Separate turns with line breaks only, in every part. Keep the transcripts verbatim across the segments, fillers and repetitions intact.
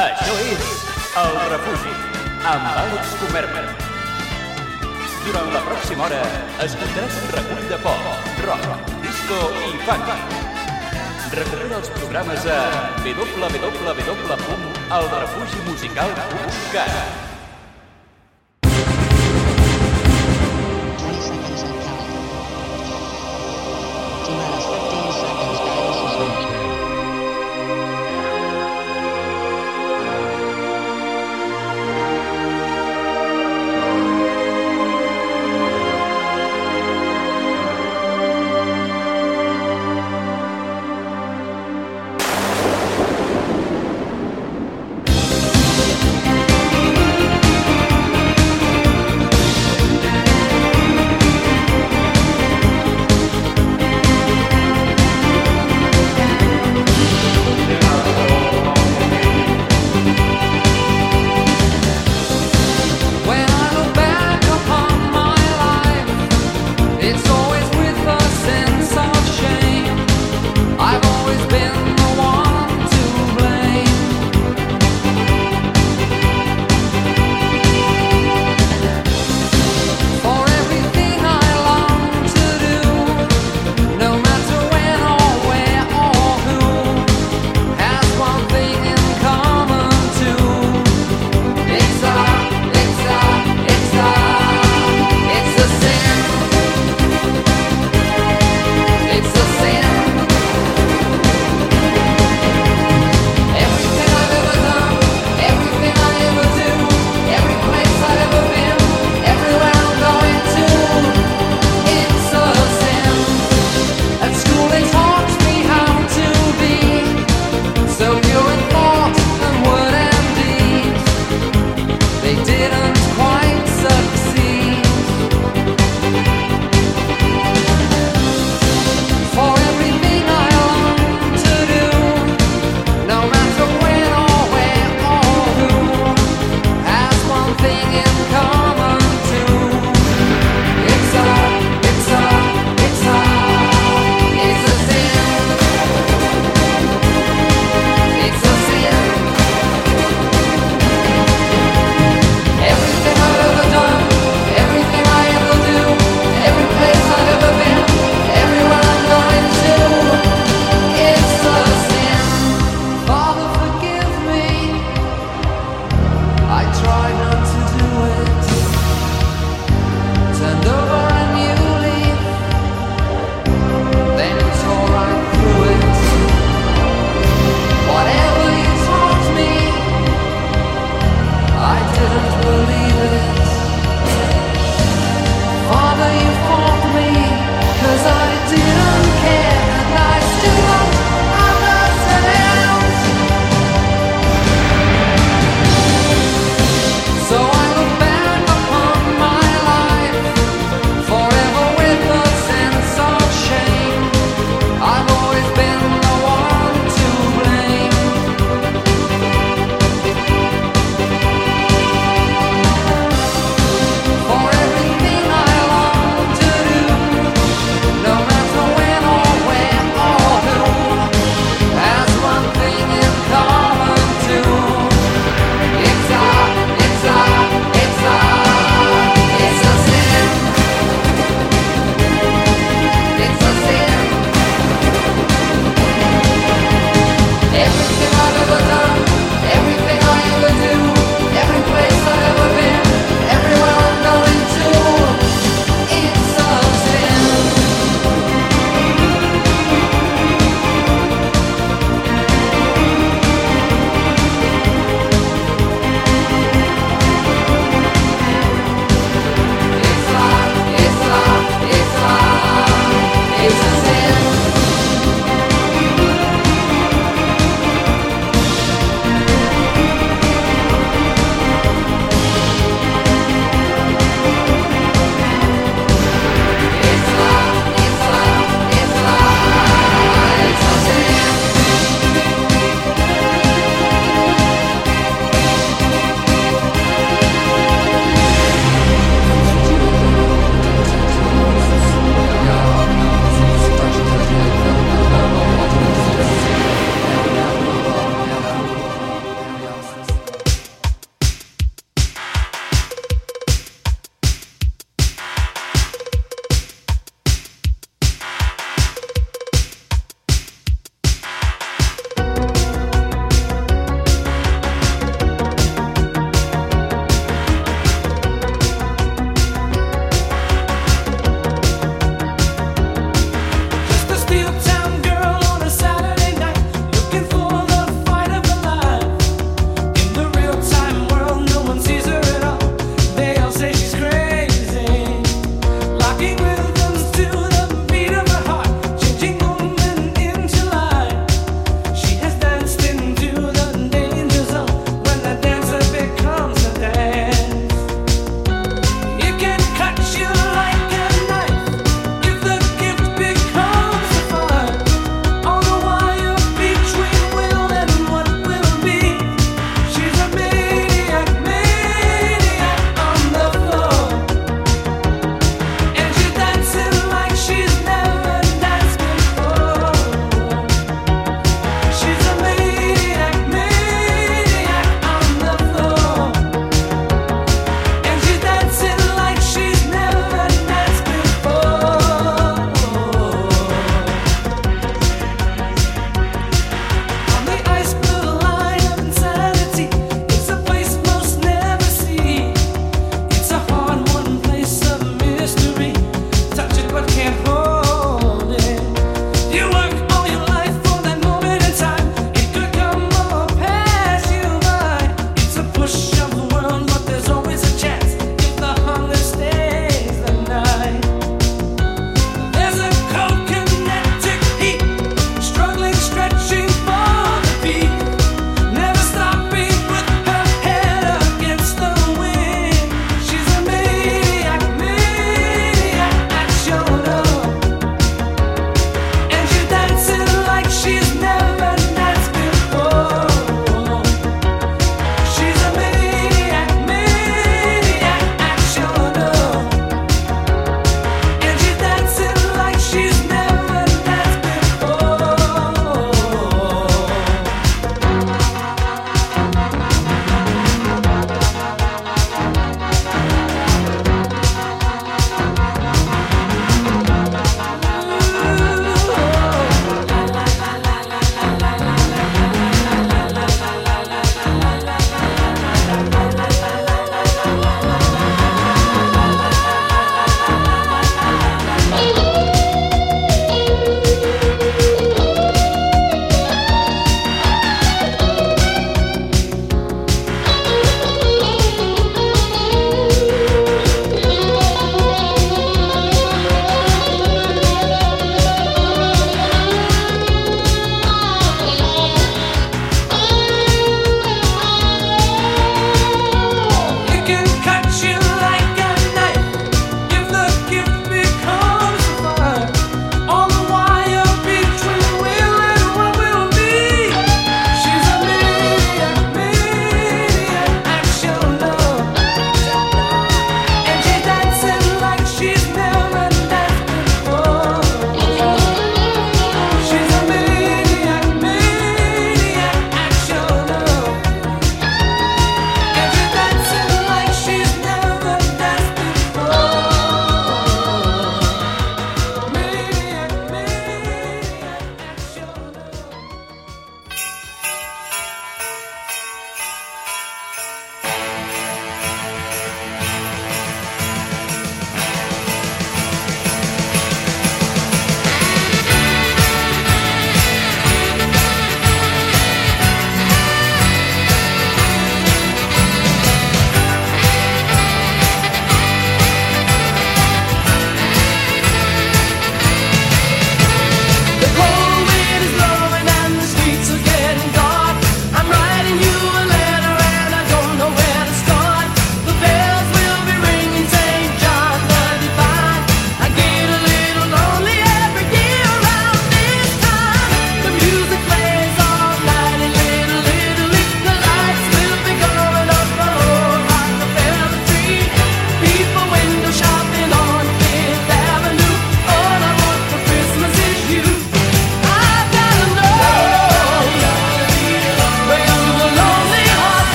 Això és El Refugi, amb Àlex Comerma. Durant la pròxima hora escoltaràs un recull de pop, rock, disco i funk. Recupera els programes a w w w punt el refugi musical punt cat.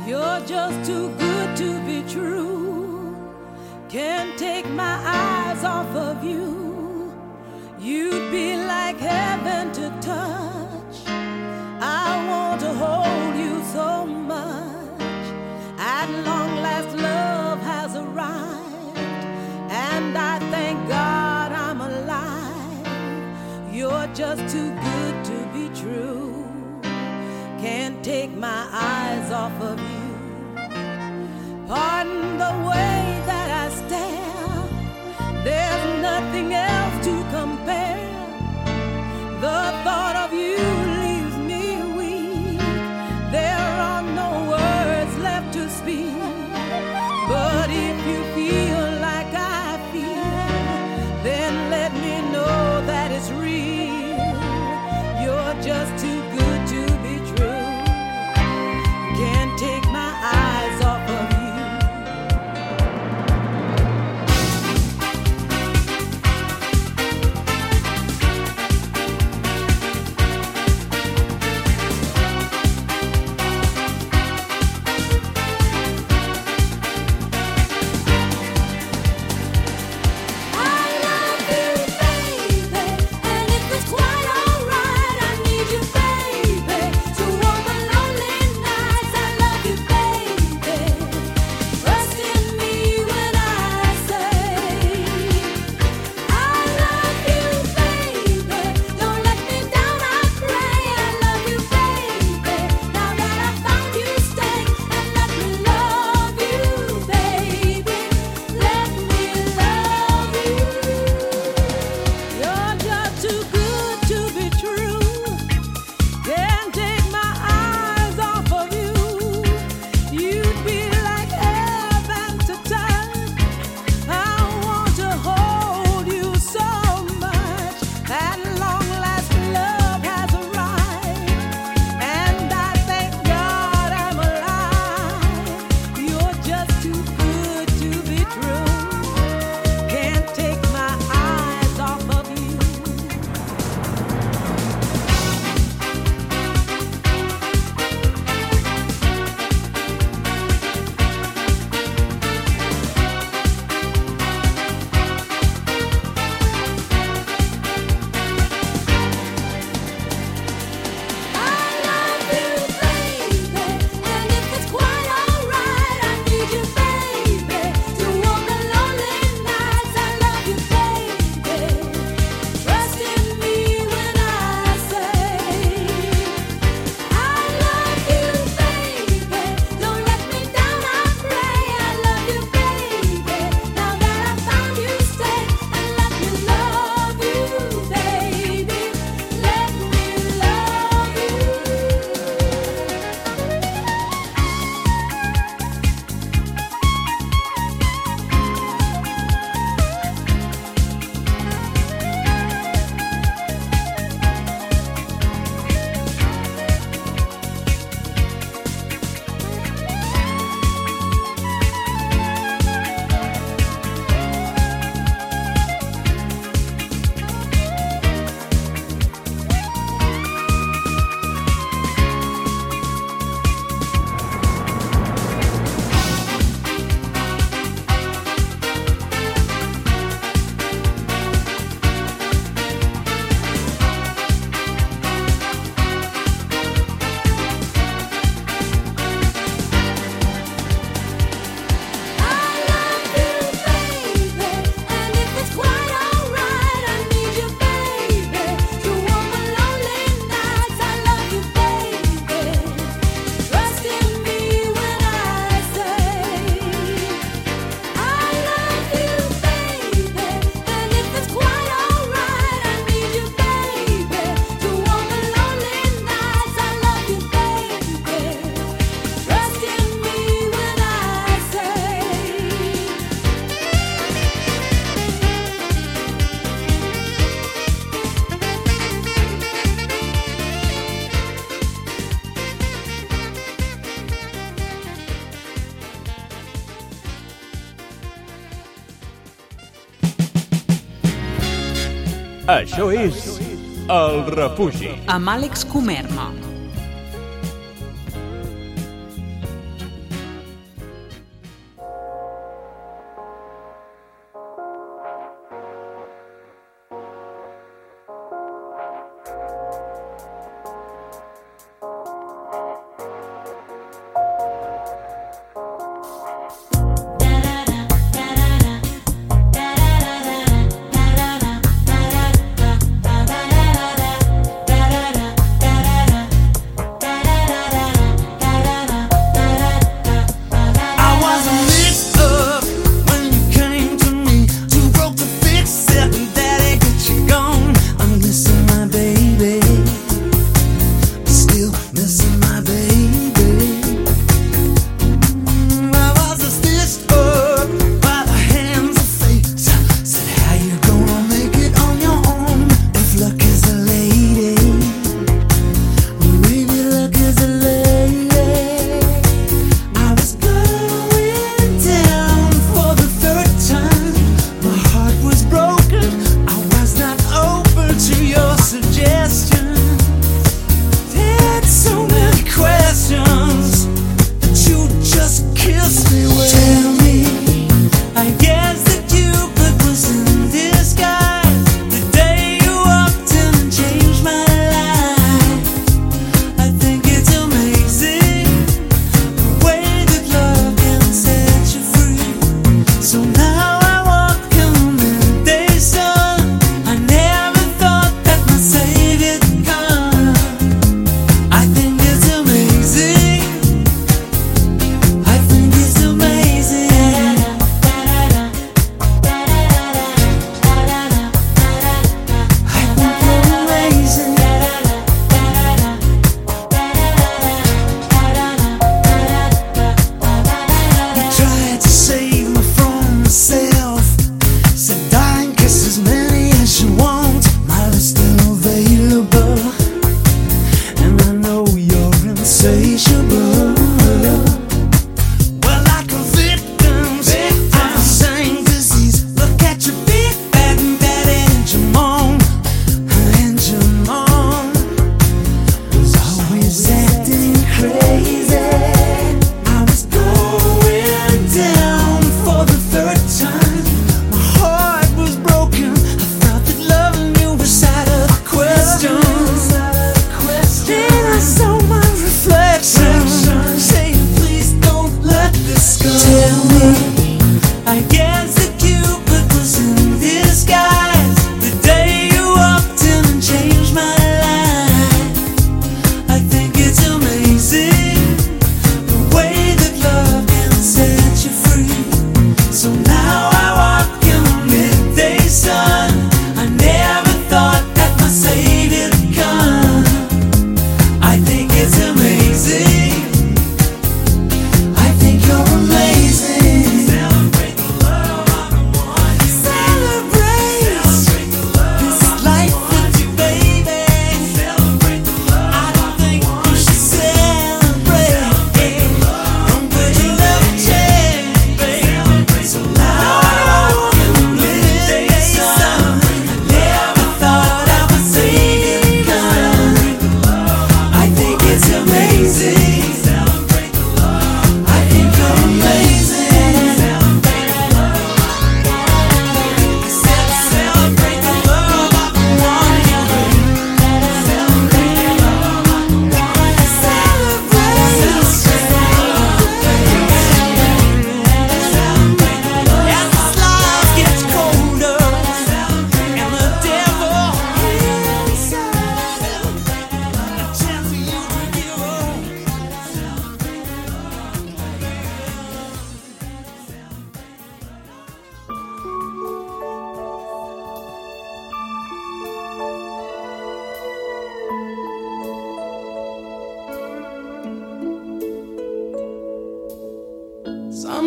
You're just too good to be true. Can't take my eyes off of you. You'd be like heaven to touch. I want to hold you so much. At long last love has arrived, and I thank God I'm alive. You're just too good to be true. Can't take my eyes off of you. Pardon the way that I stare. There's nothing else to compare. The thought of you leaves me weak. There are no words left to speak. But if you feel like I feel, then let me know that it's real. You're just too good to be true. Can't take my eyes off of you.
Això és El Refugi.
Amb Àlex Comerma.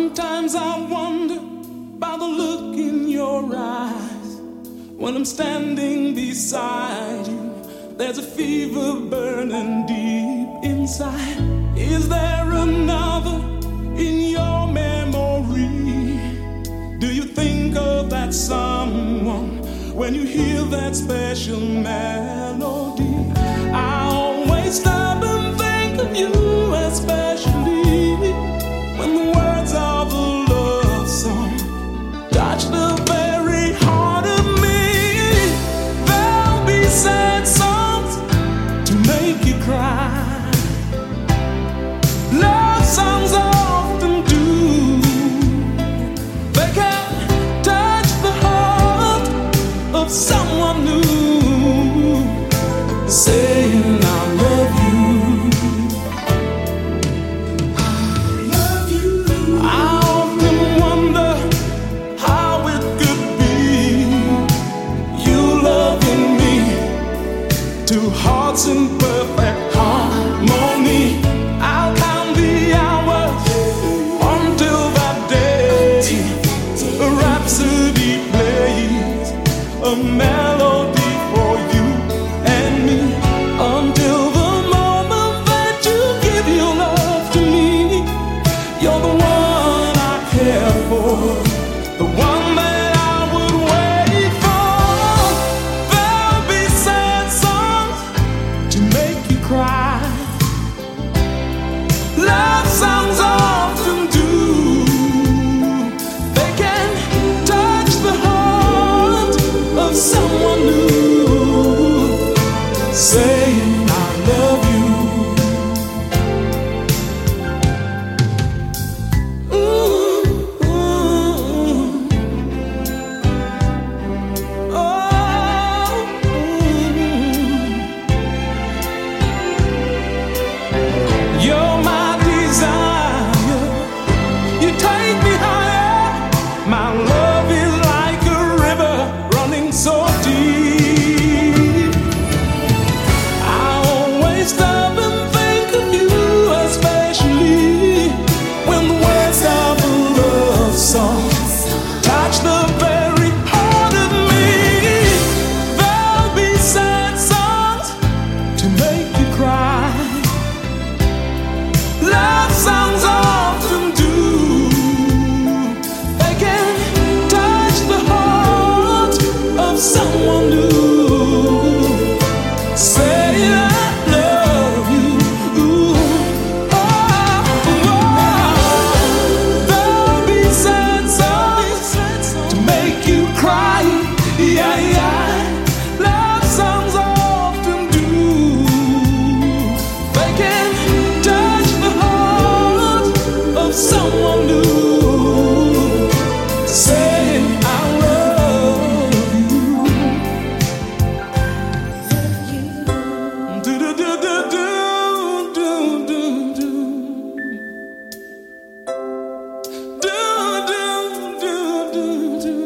Sometimes I wonder about the look in your eyes. When I'm standing beside you, there's a fever burning deep inside. Is there another in your memory? Do you think of that someone when you hear that special melody? I always stop and think of you, especially when the words of a love song touch the very heart of me. There'll be sad songs to make you cry. Love songs often do. They can touch the heart of someone new, saying I love you. I love you. I often wonder how it could be, you loving me, two hearts in perfect harmony. I'll count the hours until that day a rhapsody plays, a melody for you and me, until the moment that you give your love to me. You're the one I care for, the one that I would wait for. There'll be sad songs to make you cry. Love songs often do. They can touch the heart of someone new, saying I love you. Ooh, ooh. Oh, ooh. You're my desire, you take me higher. My love is like a river running so deep. I always stop and think of you, especially when the words of a love song touch the very heart of me. There'll be sad songs to make you cry. Love songs often do. They can touch the heart of someone new, saying I love you. Ooh, oh, oh. There'll be sad songs to make you cry. Yeah, yeah. Love songs often do. They can touch the heart of someone new, saying I love you. Do do do do do do do do do do do do.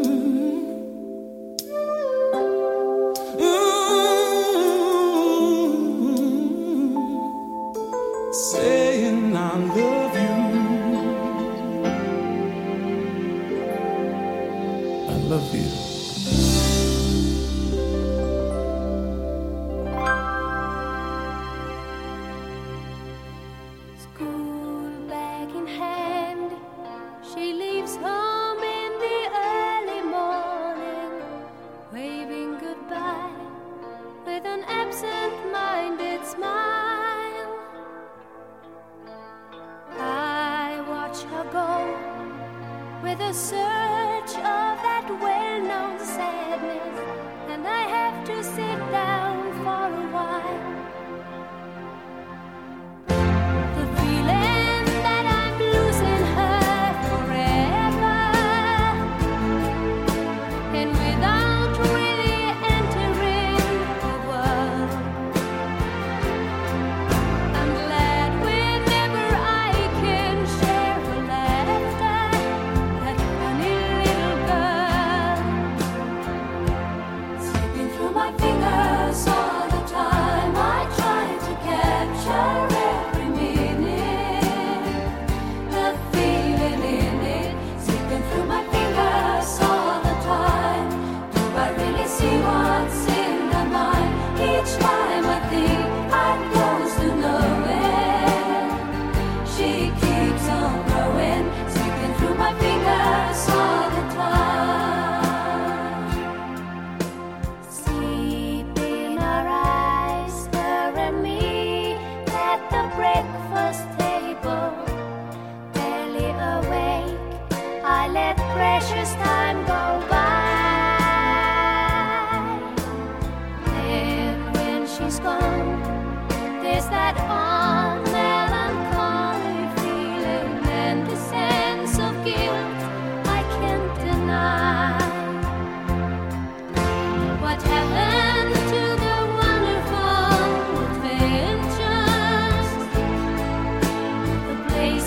Ooh, saying I love you. I love you.
School bag in hand, she leaves home in the early morning, waving goodbye with an absent-minded smile. I watch her go with a surge of that well-known sadness, and I have to sit down for a while. The feeling that I'm losing her forever, and without really entering the world, I'm glad whenever I can share her laughter, that funny little girl, slipping through my fingers all the time. I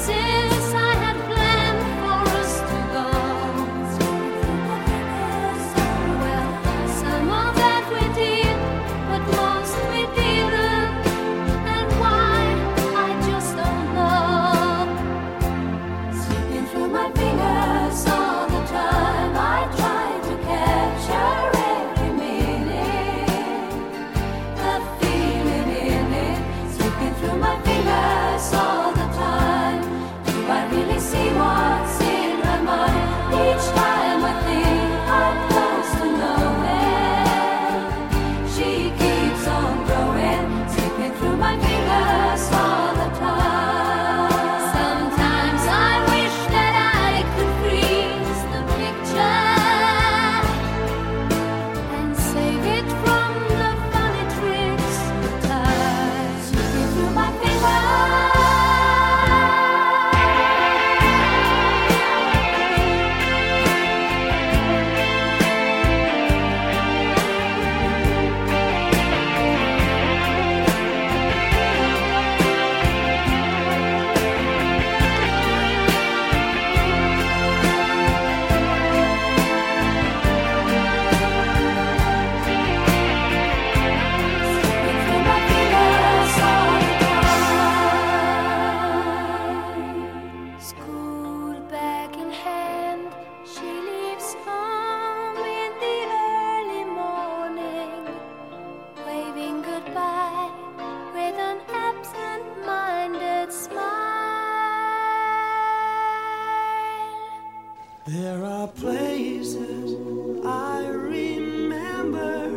There are places I remember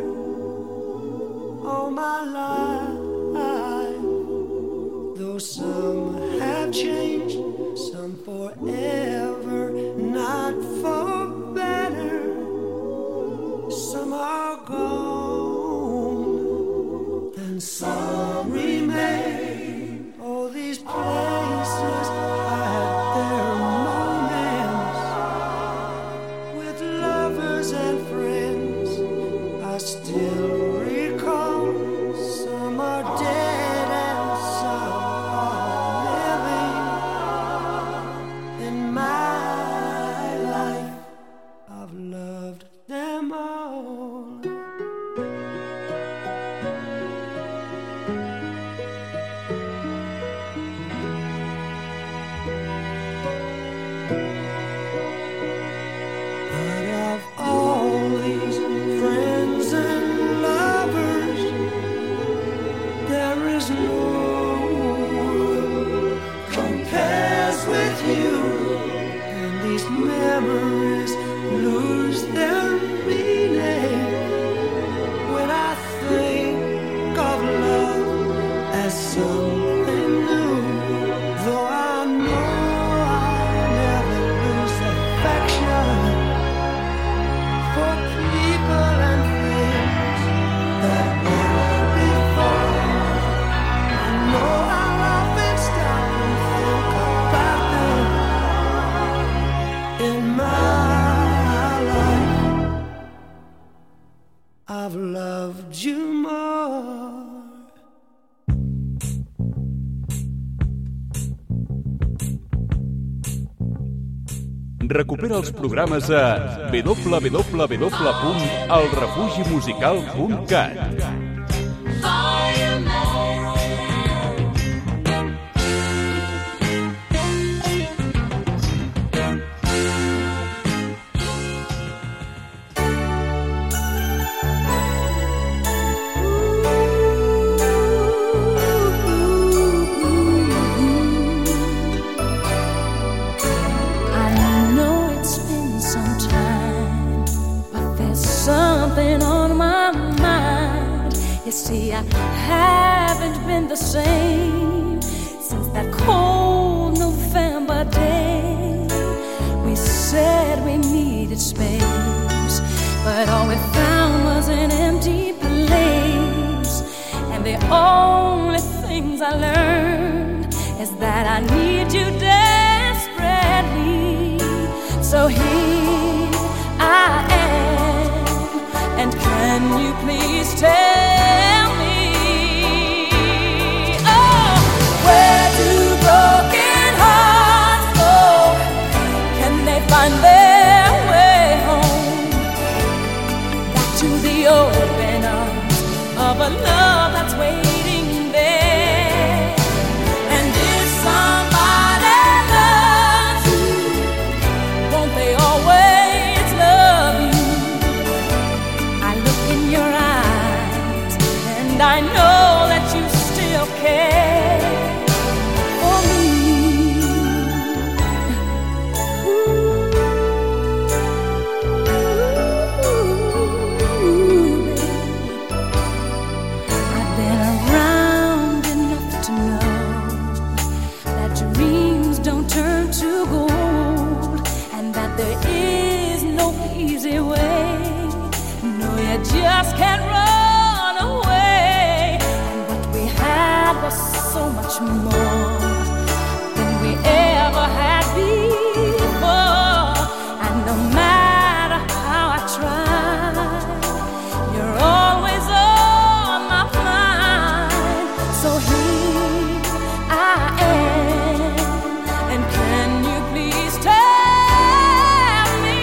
all my life, though some have changed, some forever, not for better. Some are gone, and some remain. All these places had their moments with lovers and friends. I still recall. Some are dead and some are living. In my life, I've loved them all. But of all these friends and lovers, there is no one compares with you, and these memories lose their meaning when I think of love as something new. Though I know I'll never lose affection for people and things that were before. I know I'll often stop and think about them. In my life, I've loved you more.
Recupera els programes a w w w punt el refugi musical punt cat.
I know it's been some time, but there's something on my mind. You see, I haven't been the same since that cold November day. We said we needed space, but all we found was an empty place. And the only things I learned is that I need you desperately. So here I am, and can you please tell me, oh, where do broken hearts just can't run away. And what we had was so much more than we ever had before. And no matter how I try, you're always on my mind. So here I am, and can you please tell me,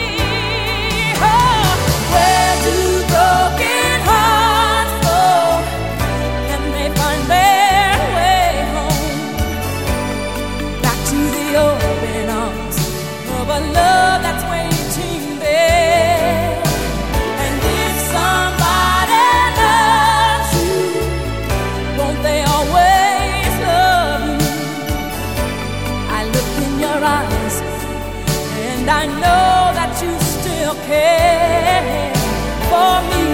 oh, where do broken hearts go? Can they find their way home? Back to the open arms of a love that's waiting there. And if somebody loves you, won't they always love you? I look in your eyes, and I know that you still care for me.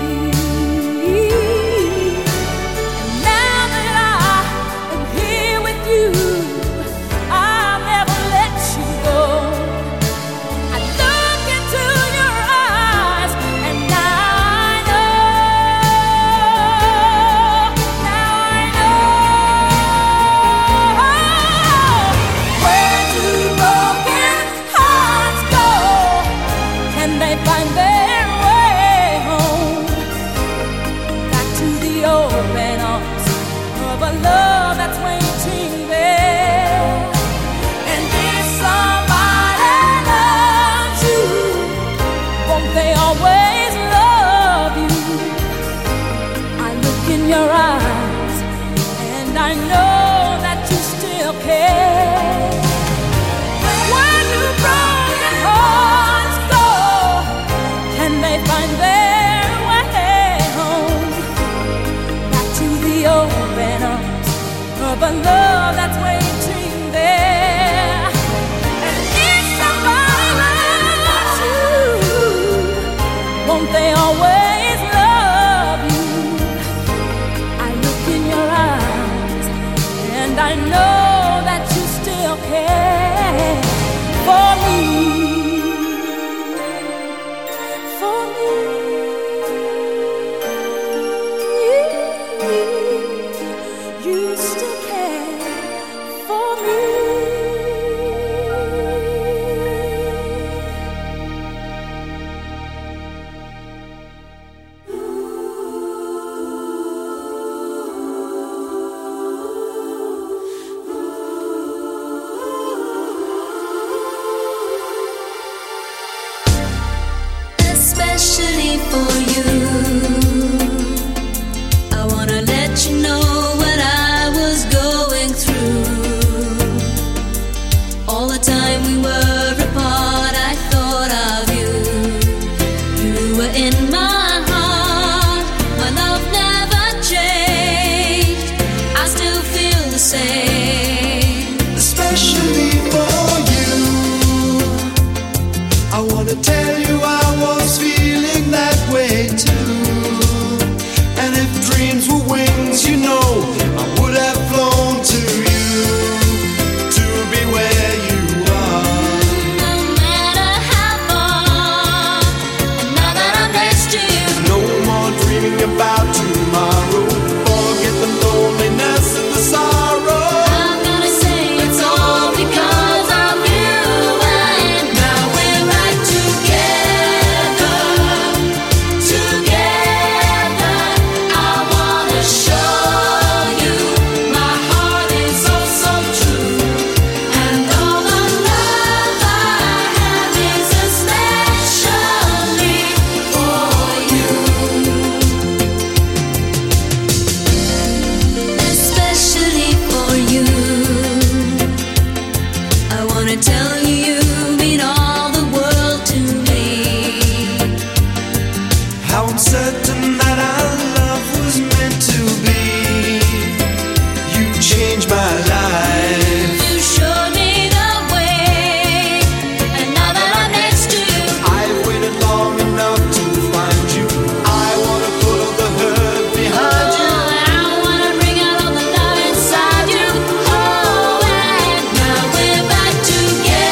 And now that I am here with you, I'll never let you go. I look into your eyes, and now I know, now I know. Where do broken hearts go? Can they find their way home? Back to the open arms of a love that's waiting there. And if somebody loves you, won't they always love you? I look in your eyes, and I know that you still care. Where do broken hearts go? Can they find their way home? Back to the open arms of a love that's waiting there. And if somebody loves you, won't they always love you? I look in your eyes, and I know that you still care for me, for me. You still care for me.
Especially for you, I wanna let you know what I was going through. All the time we were apart, I thought of you. You were in my heart, my love never changed. I still feel the same.
Especially for you, I wanna tell you I was feeling that way too. And if dreams were wings, you know I would have flown to you, to be where you are.
No matter how far, and now that I'm next to you,
No more dreaming about tomorrow. Forget the loneliness and the sorrow.
I'm gonna say it's all because of you. And now we're right together, together. I wanna show you my heart is oh so true. And all the love I have is especially for you. Especially for you, I wanna tell you you mean all the world to me.
How I'm certain that our love was meant to be. You changed my life.
You showed me the way, and now that I'm next to you,
I've waited long enough to find you. I wanna put all the hurt behind you.
oh, and I wanna bring out all the love inside you. Oh, and now we're back together.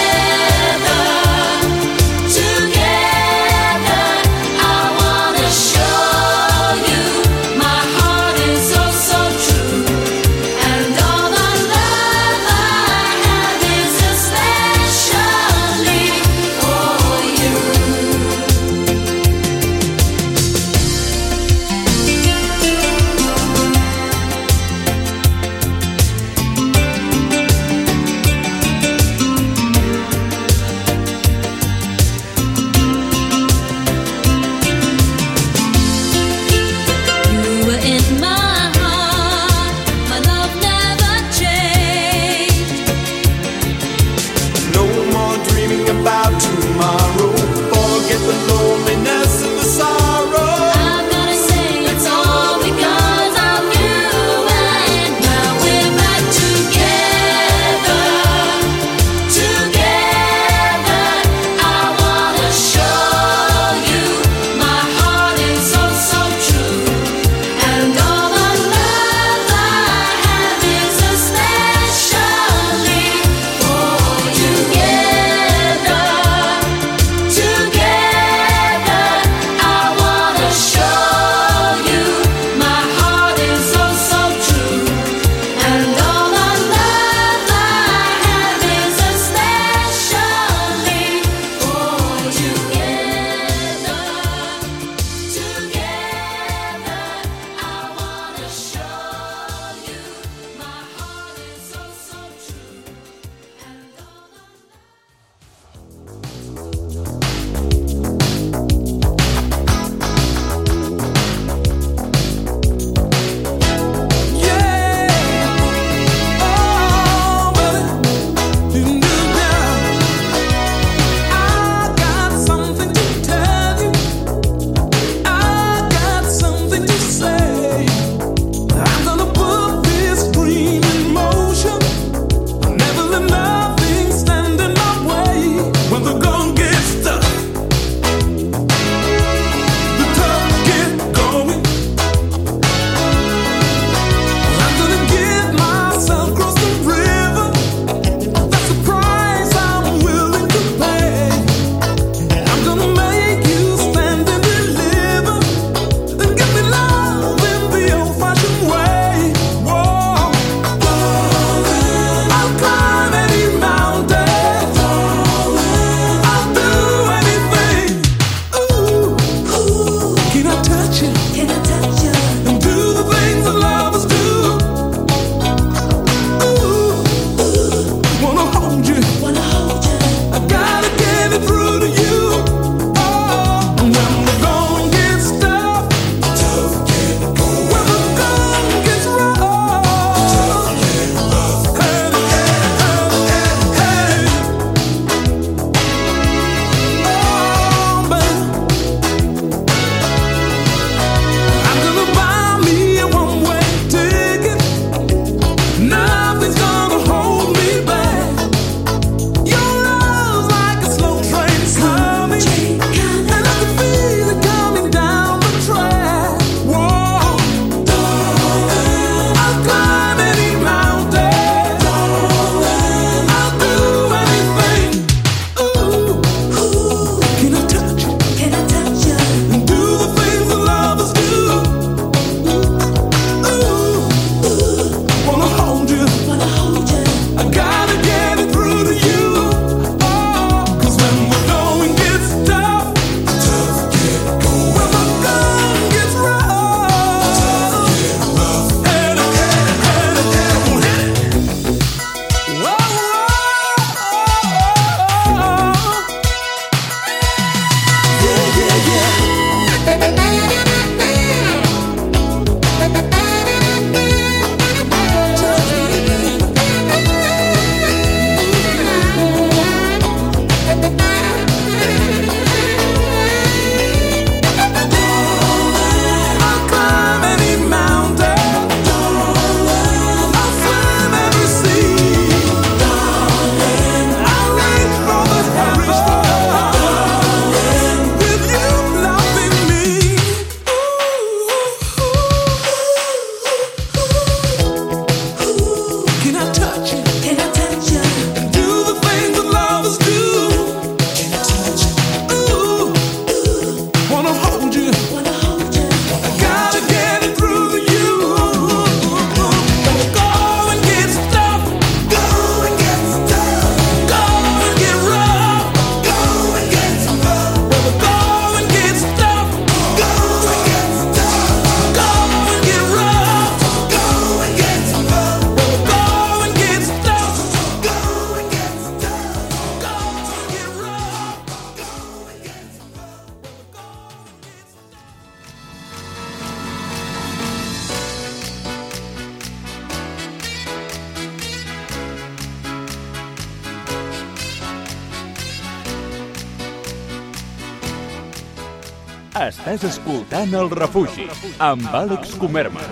Estàs escoltant El Refugi, amb Àlex Comerma.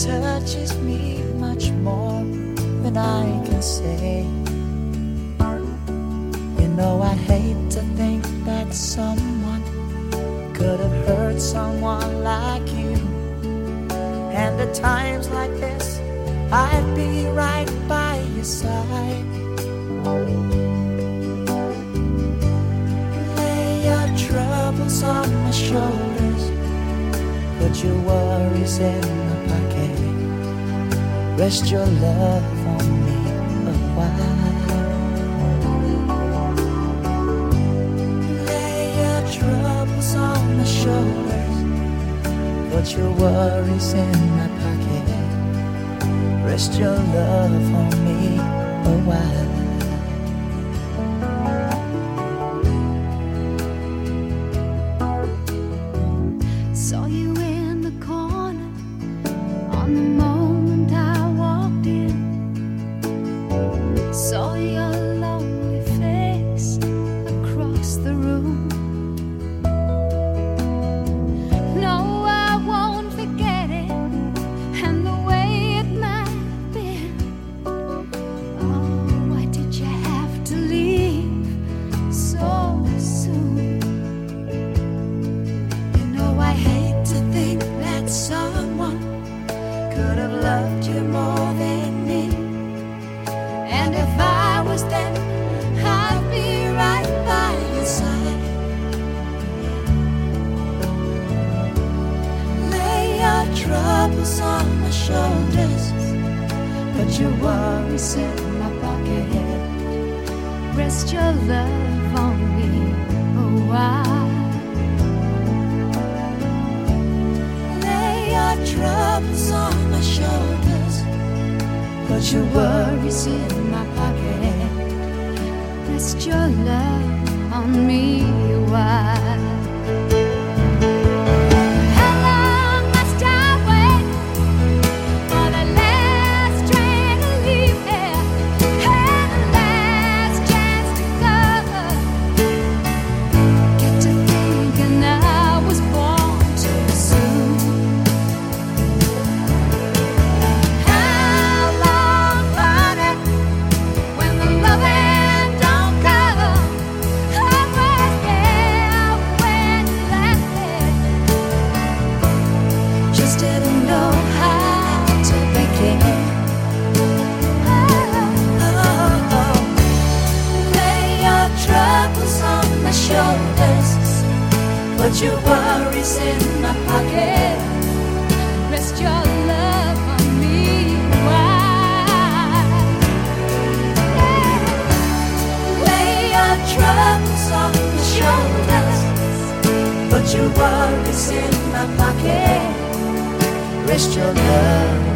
touches me much more than I can say. know I hate to think that someone could have hurt someone like you. And at times like this, I'd be right by your side. Lay your troubles on my shoulders, put your worries in my pocket, rest your love on me a while. Lay your troubles on my shoulders, put your worries in my pocket, rest your love on me a while.
Saw you in the corner on the moment I walked in. Saw your lonely face across the room. No, I won't forget it, and the way it might have been. Oh, why did you have to leave so soon? You know I hate to think that someone could have loved you more than me. And if I was them, I'd be right by your side. Lay your troubles on my shoulders, put your worries in my pocket, rest your love on me a while. Lay your troubles on my shoulders, put your worries in my pocket, rest your love on me a while. How long must I wait for the last train to leave here, and the last chance to go? Get to thinking I was born too soon. How long, honey, when the loving don't come? I was there when you left it, just didn't know how to begin. Oh, oh, oh. Lay your troubles on my shoulders, put your worries in my pocket, rest your love on me a while. Lay your troubles on my shoulders, put your worries in my pocket, rest your love